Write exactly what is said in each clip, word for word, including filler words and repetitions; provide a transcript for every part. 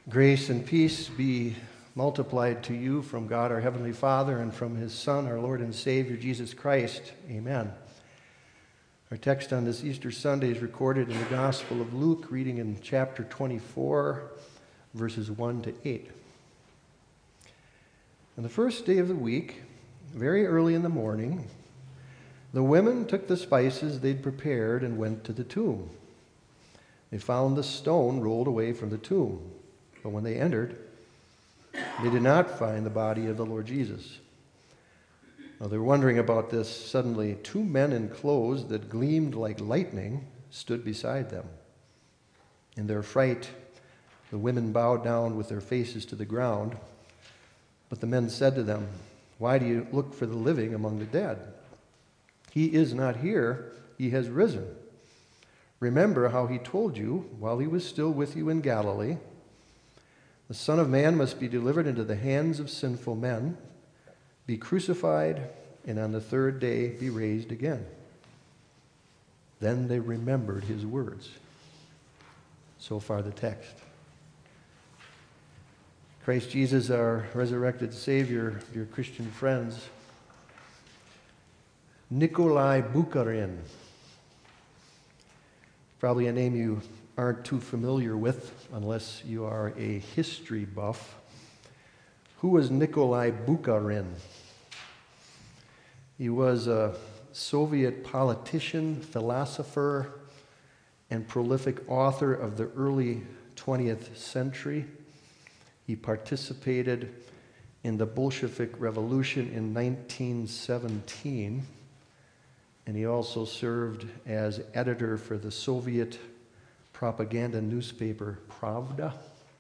Grace and peace be multiplied to you from God our Heavenly Father and from His Son, our Lord and Savior, Jesus Christ. Amen. Our text on this Easter Sunday is recorded in the Gospel of Luke, reading in chapter twenty-four, verses one to eight. On the first day of the week, very early in the morning, the women took the spices they'd prepared and went to the tomb. They found the stone rolled away from the tomb. But when they entered, they did not find the body of the Lord Jesus. Now they were wondering about this. Suddenly, two men in clothes that gleamed like lightning stood beside them. In their fright, the women bowed down with their faces to the ground. But the men said to them, "Why do you look for the living among the dead? He is not here, he has risen. Remember how he told you while he was still with you in Galilee. The Son of Man must be delivered into the hands of sinful men, be crucified, and on the third day be raised again." Then they remembered his words. So far the text. Christ Jesus, our resurrected Savior, dear Christian friends, Nikolai Bukharin, probably a name you aren't too familiar with unless you are a history buff. Who was Nikolai Bukharin? He was a Soviet politician, philosopher, and prolific author of the early twentieth century. He participated in the Bolshevik Revolution in nineteen seventeen, and he also served as editor for the Soviet propaganda newspaper Pravda.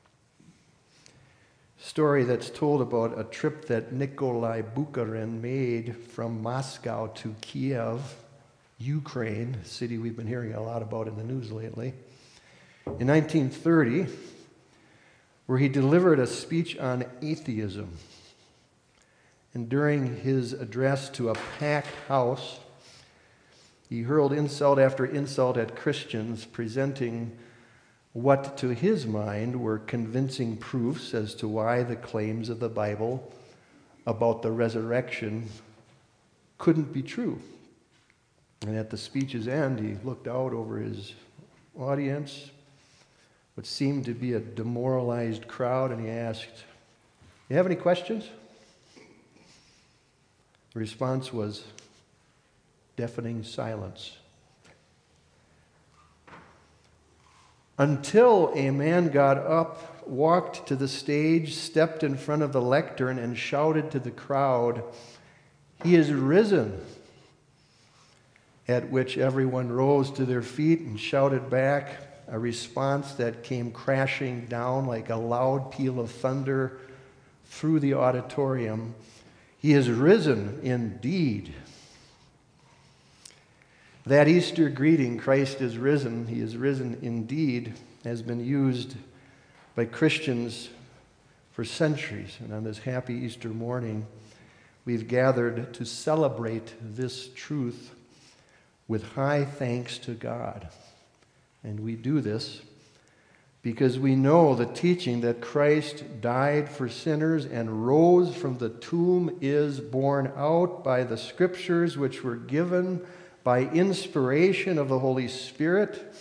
Story that's told about a trip that Nikolai Bukharin made from Moscow to Kiev, Ukraine, a city we've been hearing a lot about in the news lately, in nineteen thirty, where he delivered a speech on atheism. And during his address to a packed house, he hurled insult after insult at Christians, presenting what, to his mind, were convincing proofs as to why the claims of the Bible about the resurrection couldn't be true. And at the speech's end, he looked out over his audience, what seemed to be a demoralized crowd, and he asked, "You have any questions?" The response was deafening silence. Until a man got up, walked to the stage, stepped in front of the lectern, and shouted to the crowd, "He is risen!" At which everyone rose to their feet and shouted back a response that came crashing down like a loud peal of thunder through the auditorium. "He is risen indeed." That Easter greeting, "Christ is risen, he is risen indeed," has been used by Christians for centuries. And on this happy Easter morning, we've gathered to celebrate this truth with high thanks to God. And we do this because we know the teaching that Christ died for sinners and rose from the tomb is borne out by the Scriptures, which were given by inspiration of the Holy Spirit,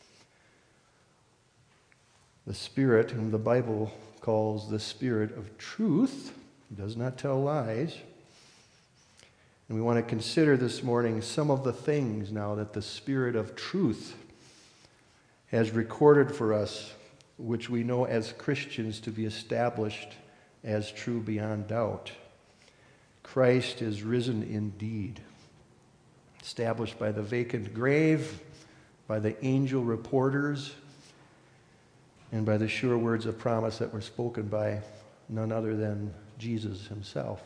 the Spirit whom the Bible calls the Spirit of truth. He does not tell lies. And we want to consider this morning some of the things now that the Spirit of truth has recorded for us, which we know as Christians to be established as true beyond doubt. Christ is risen indeed. Established by the vacant grave, by the angel reporters, and by the sure words of promise that were spoken by none other than Jesus himself.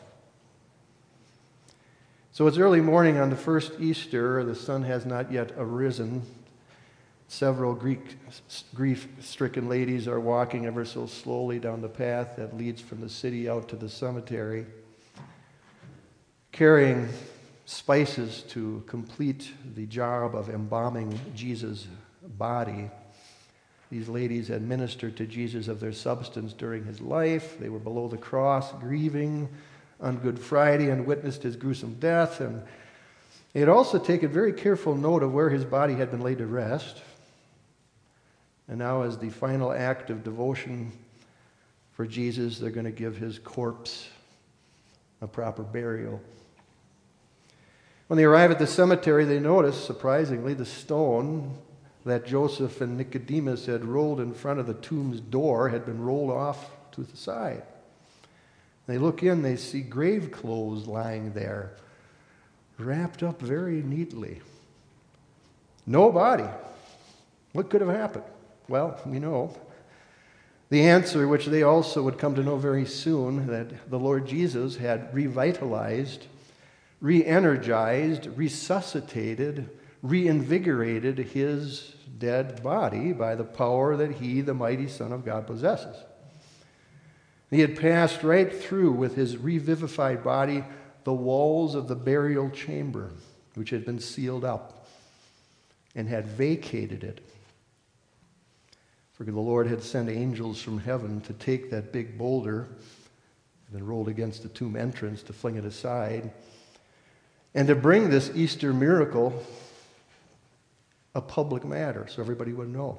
So it's early morning on the first Easter. The sun has not yet arisen. Several Greek, grief-stricken ladies are walking ever so slowly down the path that leads from the city out to the cemetery, carrying spices to complete the job of embalming Jesus' body. These ladies had ministered to Jesus of their substance during his life. They were below the cross, grieving on Good Friday, and witnessed his gruesome death. And they had also taken very careful note of where his body had been laid to rest. And now, as the final act of devotion for Jesus, they're going to give his corpse a proper burial. When they arrive at the cemetery, they notice, surprisingly, the stone that Joseph and Nicodemus had rolled in front of the tomb's door had been rolled off to the side. They look in, they see grave clothes lying there, wrapped up very neatly. No body. What could have happened? Well, we know. The answer, which they also would come to know very soon, that the Lord Jesus had revitalized, re-energized, resuscitated, reinvigorated his dead body by the power that he, the mighty Son of God, possesses. He had passed right through with his revivified body the walls of the burial chamber, which had been sealed up, and had vacated it. For the Lord had sent angels from heaven to take that big boulder that been rolled against the tomb entrance, to fling it aside, and to bring this Easter miracle a public matter so everybody would know.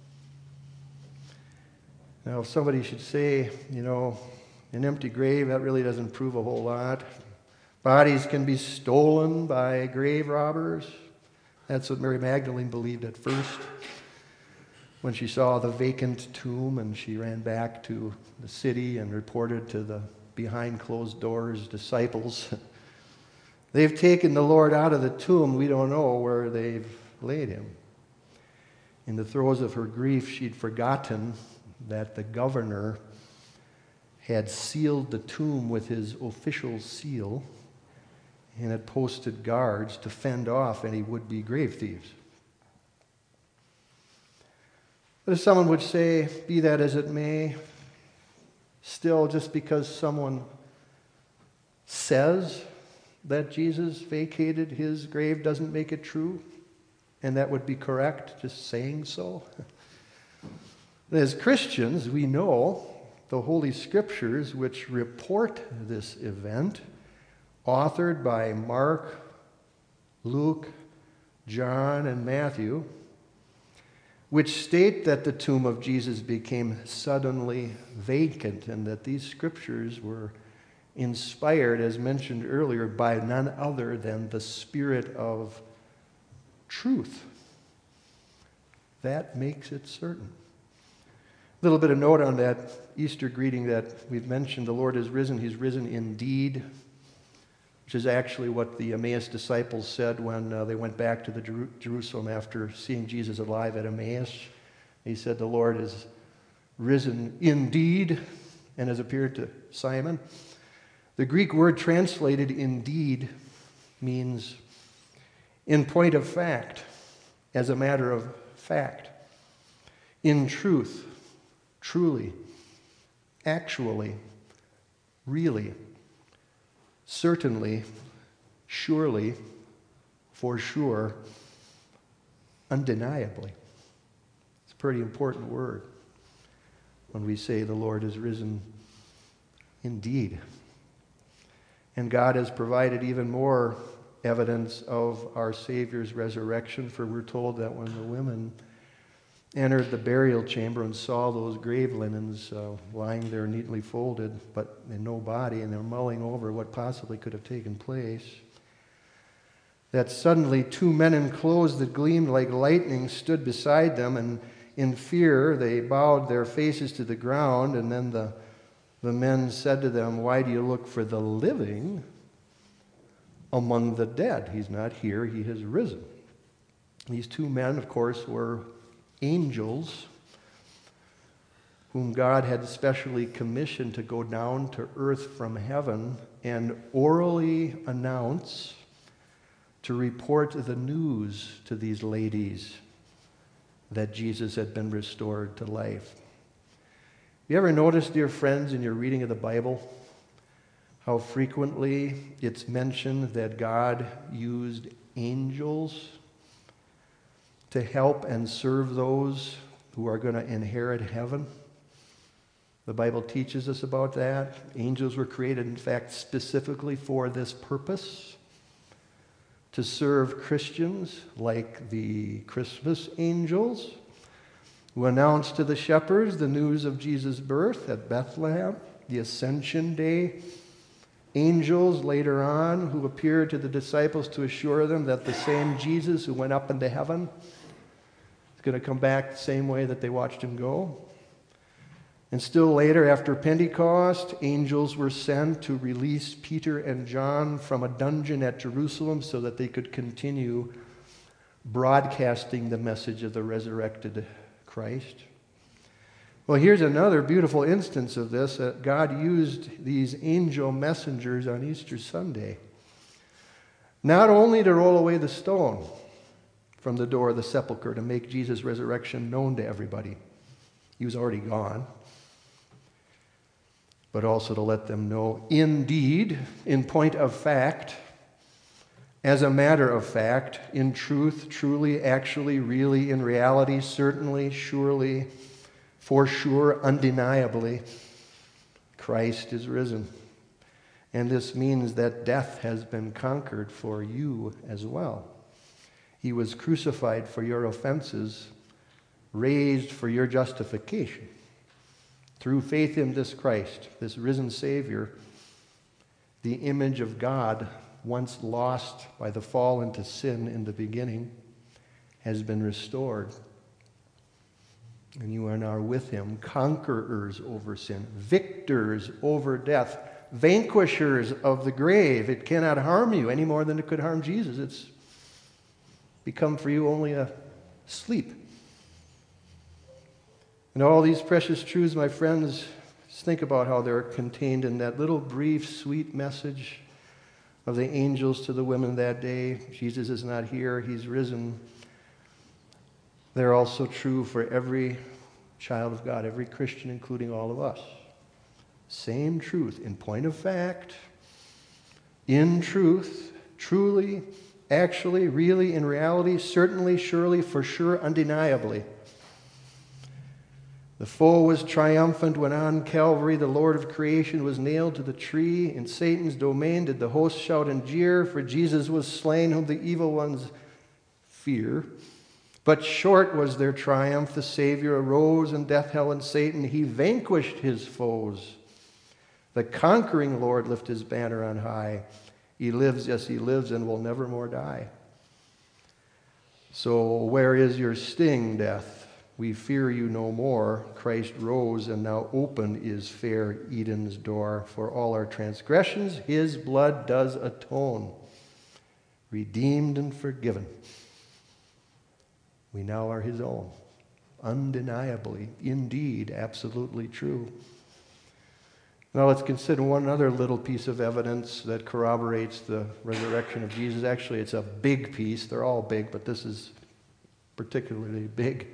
Now, if somebody should say, you know, an empty grave, that really doesn't prove a whole lot. Bodies can be stolen by grave robbers. That's what Mary Magdalene believed at first, when she saw the vacant tomb, and she ran back to the city and reported to the behind closed doors disciples, they've taken the Lord out of the tomb. We don't know where they've laid him. In the throes of her grief, she'd forgotten that the governor had sealed the tomb with his official seal and had posted guards to fend off any would-be grave thieves. But if someone would say, be that as it may, still, just because someone says that Jesus vacated his grave doesn't make it true, and that would be correct, just saying so. As Christians, we know the Holy Scriptures, which report this event, authored by Mark, Luke, John, and Matthew, which state that the tomb of Jesus became suddenly vacant, and that these Scriptures were inspired, as mentioned earlier, by none other than the Spirit of truth. That makes it certain. A little bit of note on that Easter greeting that we've mentioned. The Lord is risen. He's risen indeed, which is actually what the Emmaus disciples said when uh, they went back to the Jer- Jerusalem after seeing Jesus alive at Emmaus. He said, the Lord is risen indeed and has appeared to Simon. The Greek word translated indeed means in point of fact, as a matter of fact, in truth, truly, actually, really, certainly, surely, for sure, undeniably. It's a pretty important word when we say the Lord is risen indeed. And God has provided even more evidence of our Savior's resurrection, for we're told that when the women entered the burial chamber and saw those grave linens uh, lying there neatly folded, but in no body, and they're mulling over what possibly could have taken place, that suddenly two men in clothes that gleamed like lightning stood beside them, and in fear they bowed their faces to the ground, and then the, the men said to them, "Why do you look for the living among the dead? He's not here, he has risen." These two men, of course, were angels whom God had specially commissioned to go down to earth from heaven and orally announce, to report the news to these ladies that Jesus had been restored to life. You ever notice, dear friends, in your reading of the Bible, how frequently it's mentioned that God used angels to help and serve those who are going to inherit heaven. The Bible teaches us about that. Angels were created, in fact, specifically for this purpose, to serve Christians like the Christmas angels who announced to the shepherds the news of Jesus' birth at Bethlehem, the Ascension Day. Angels later on who appeared to the disciples to assure them that the same Jesus who went up into heaven is going to come back the same way that they watched him go. And still later, after Pentecost, angels were sent to release Peter and John from a dungeon at Jerusalem so that they could continue broadcasting the message of the resurrected Christ. Well, here's another beautiful instance of this, that God used these angel messengers on Easter Sunday, not only to roll away the stone from the door of the sepulcher to make Jesus' resurrection known to everybody. He was already gone. But also to let them know, indeed, in point of fact, as a matter of fact, in truth, truly, actually, really, in reality, certainly, surely, for sure, undeniably, Christ is risen. And this means that death has been conquered for you as well. He was crucified for your offenses, raised for your justification. Through faith in this Christ, this risen Savior, the image of God, once lost by the fall into sin in the beginning, has been restored. And you are now with him, conquerors over sin, victors over death, vanquishers of the grave. It cannot harm you any more than it could harm Jesus. It's become for you only a sleep. And all these precious truths, my friends, just think about how they're contained in that little brief, sweet message of the angels to the women that day. Jesus is not here, he's risen. They're also true for every child of God, every Christian, including all of us. Same truth in point of fact, in truth, truly, actually, really, in reality, certainly, surely, for sure, undeniably. The foe was triumphant when on Calvary the Lord of creation was nailed to the tree. In Satan's domain did the host shout and jeer, for Jesus was slain whom the evil ones fear. But short was their triumph. The Savior arose, and death, hell, and Satan, he vanquished his foes. The conquering Lord lift his banner on high. He lives, yes, he lives, and will never more die. So where is your sting, death? We fear you no more. Christ rose, and now open is fair Eden's door. For all our transgressions, his blood does atone. Redeemed and forgiven. We now are his own. Undeniably, indeed, absolutely true. Now let's consider one other little piece of evidence that corroborates the resurrection of Jesus. Actually, it's a big piece. They're all big, but this is particularly big.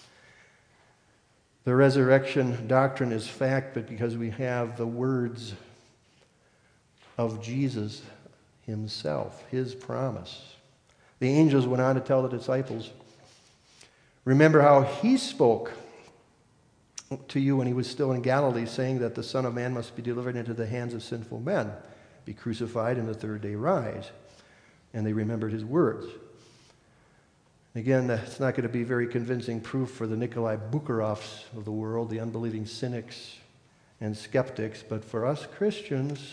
The resurrection doctrine is fact, but because we have the words of Jesus himself, his promise. The angels went on to tell the disciples, remember how he spoke to you when he was still in Galilee, saying that the Son of Man must be delivered into the hands of sinful men, be crucified, and the third day rise. And they remembered his words. Again, that's not going to be very convincing proof for the Nikolai Bukharovs of the world, the unbelieving cynics and skeptics, but for us Christians,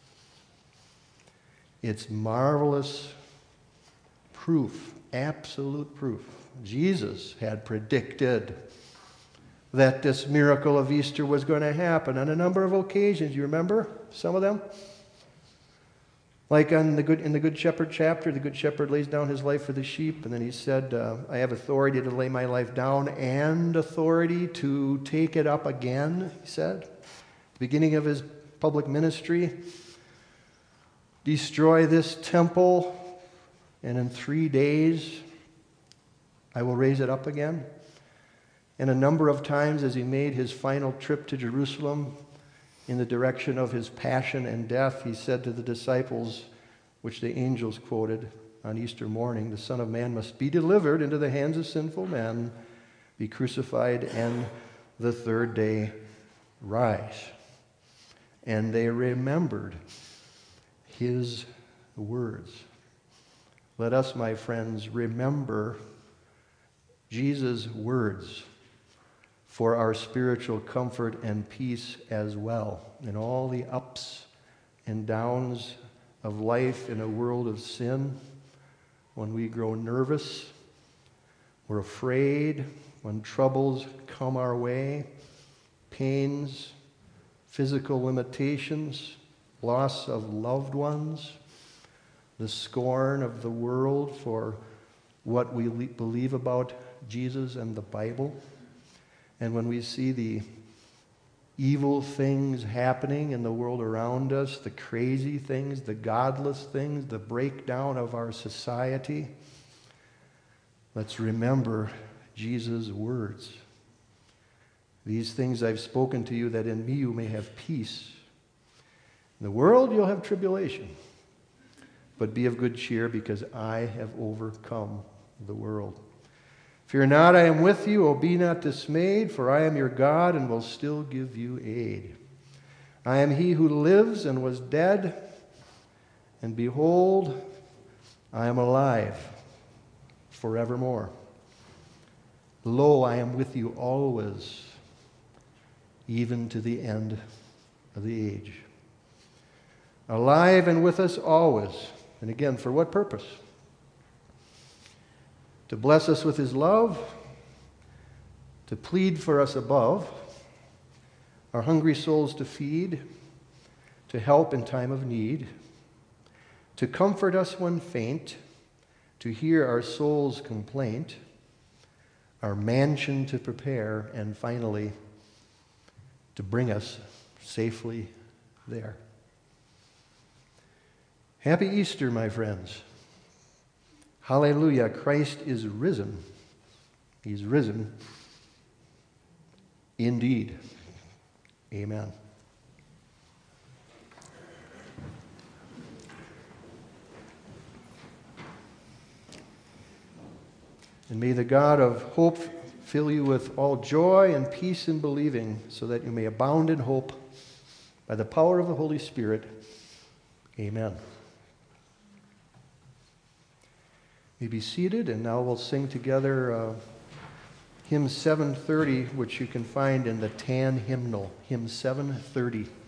it's marvelous proof, absolute proof. Jesus had predicted that this miracle of Easter was going to happen on a number of occasions. You remember some of them? Like on the good, in the Good Shepherd chapter, the Good Shepherd lays down his life for the sheep, and then he said, uh, I have authority to lay my life down and authority to take it up again, he said. Beginning of his public ministry. Destroy this temple, and in three days I will raise it up again. And a number of times as he made his final trip to Jerusalem, in the direction of his passion and death, he said to the disciples, which the angels quoted on Easter morning, the Son of Man must be delivered into the hands of sinful men, be crucified, and the third day rise. And they remembered his words. Let us, my friends, remember Jesus' words for our spiritual comfort and peace as well in all the ups and downs of life in a world of sin. When we grow nervous, we're afraid, when troubles come our way, pains, physical limitations, loss of loved ones, the scorn of the world for what we le- believe about Jesus and the Bible. And when we see the evil things happening in the world around us, the crazy things, the godless things, the breakdown of our society, let's remember Jesus' words. These things I've spoken to you, that in me you may have peace. In the world you'll have tribulation, but be of good cheer, because I have overcome the world. Fear not, I am with you. O be not dismayed, for I am your God and will still give you aid. I am he who lives and was dead, and behold, I am alive forevermore. Lo, I am with you always, even to the end of the age. Alive and with us always. And again, for what purpose? To bless us with his love, to plead for us above, our hungry souls to feed, to help in time of need, to comfort us when faint, to hear our soul's complaint, our mansion to prepare, and finally, to bring us safely there. Happy Easter, my friends. Hallelujah, Christ is risen. He's risen indeed. Amen. And may the God of hope fill you with all joy and peace in believing, so that you may abound in hope by the power of the Holy Spirit. Amen. You may be seated, and now we'll sing together uh, hymn seven thirty, which you can find in the Tan hymnal, hymn seven thirty.